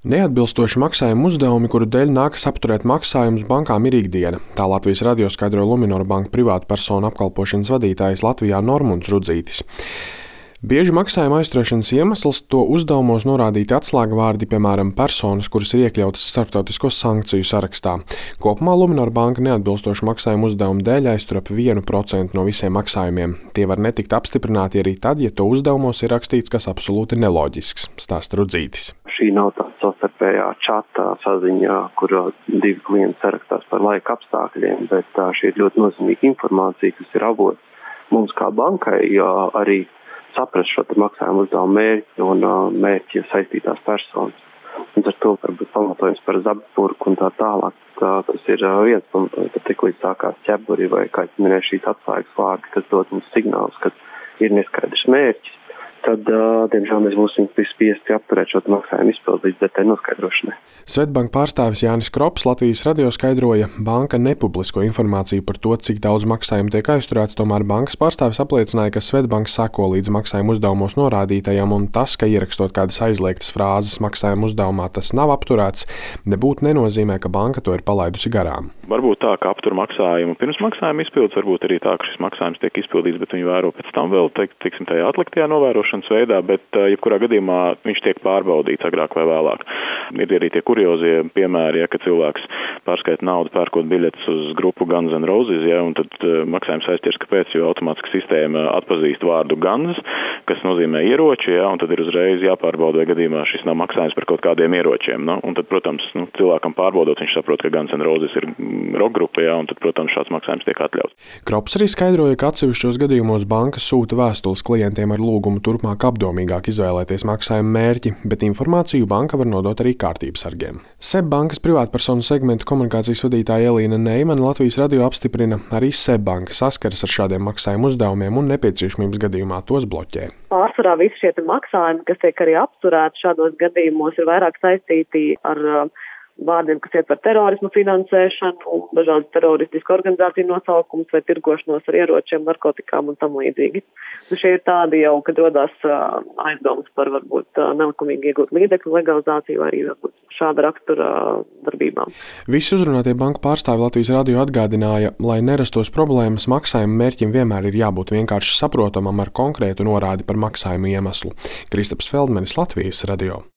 Neatbilstoši maksājuma uzdevumi, kuru dēļ nākas apturēt maksājumus bankām, ir ikdiena. Tā Latvijas radio skaidro Luminor banka privātpersonu apkalpošanas vadītājs Latvijā Normunds Rudzītis. Bieži maksājuma aizturēšanas iemesls to uzdevumos norādīti atslēgvārdi, piemēram, personas, kuras ir iekļautas starptautisko sankciju sarakstā. Kopumā Luminor banka neatbilstošu maksājumu uzdevumu dēļ aiztur ap 1% no visiem maksājumiem. Tie var netikt apstiprināti arī tad, ja to uzdevumos ir rakstīts kas absolūti neloģisks, stāsta Rudzītis. Šī nav tāda savstarpējā čata saziņā, kur divi klienti sarakstās par laika apstākļiem, bet šī ir ļoti nozīmīga informācija, kas ir avots mums kā bankai, arī saprast šo maksājumu uzdevumu mērķi un mērķi saistītās personas. Un ar to varbūt pamatojums par Zabipurku un tā tālāk. Tas ir viens pamatojums, ka tik līdz sākās ķeburi vai, kā es minēju, šīs atslēgas vārdi, kas dod mums signālus, ka ir neskaidrs mērķis. Tad, diemžēl, mēs būsim spiesti apturēt šo maksājumu izpildu līdz detaļu noskaidrošanai. Svedbanka pārstāvis Jānis Krops Latvijas radio skaidroja, banka nepublisko informāciju par to, cik daudz maksājumu tiek aizturēts, tomēr bankas pārstāvis apliecināja, ka Svedbanka sako līdz maksājuma uzdevumos norādītajam, un tas, ka ierakstot kādas aizliegtas frāzes maksājuma uzdevumā tas nav apturēts, nebūtu nenozīmē, ka banka to ir palaidusi garām. Varbūt tā, ka aptur maksājumu pirms maksājuma izpildes, varbūt arī tā, ka šis maksājums tiek izpildīts, bet viņi vēro pēc tam vēl, teiksim, tajā atliktajā novērošanas veidā, bet jebkurā gadījumā viņš tiek pārbaudīts agrāk vai vēlāk. Ir arī tie kuriozie piemēri, ka cilvēks pārskaita naudu pērkot biļetes uz grupu Guns N' Roses, un tad maksājums aizķers, kāpēc, jo automātiski sistēma atpazīst vārdu Guns, kas nozīmē ieroči, un tad ir uzreiz jāpārbauda, vai gadījumā šis nav maksājums par kaut kādiem ieročiem. Un tad, protams, cilvēkam pārbaudot, viņš saprot, ka Guns N' Roses ir rock grupa, un tad, protams, šāds maksājums tiek atļauts. Krops arī skaidroja, ka atsevišķos gadījumos banka sūta vēstules klientiem ar lūgumu turpmāk apdomīgāk izvēlēties maksājumu mērķi, bet informāciju banka var nodot arī kārtības sargiem. SEB bankas privātpersonu segmentu komunikācijas vadītāja Elīna Neimane Latvijas radio apstiprina, arī SEB banka saskaras ar šādiem maksājumu uzdevumiem un nepieciešamības gadījumā tos bloķē. Pārsvarā visi šie maksājumi, kas tiek arī apturēti šādos gadījumos, ir vairāk saistīti ar vārdiem, kas ietver terorismu finansēšanu, dažādu teroristisku organizāciju nosaukumus vai tirgošanos ar ieročiem, narkotikām un tam līdzīgi. Šie ir tādi jau, kad rodās aizdomas par varbūt nelikumīgi iegūt līdzekļu legalizāciju vai arī varbūt šāda rakstura darbībām. Visi uzrunātie banku pārstāvi Latvijas radio atgādināja, lai nerastos problēmas, maksājuma mērķim vienmēr ir jābūt vienkārši saprotamam ar konkrētu norādi par maksājumu iemeslu. Kristaps Feldmanis, Latvijas radio.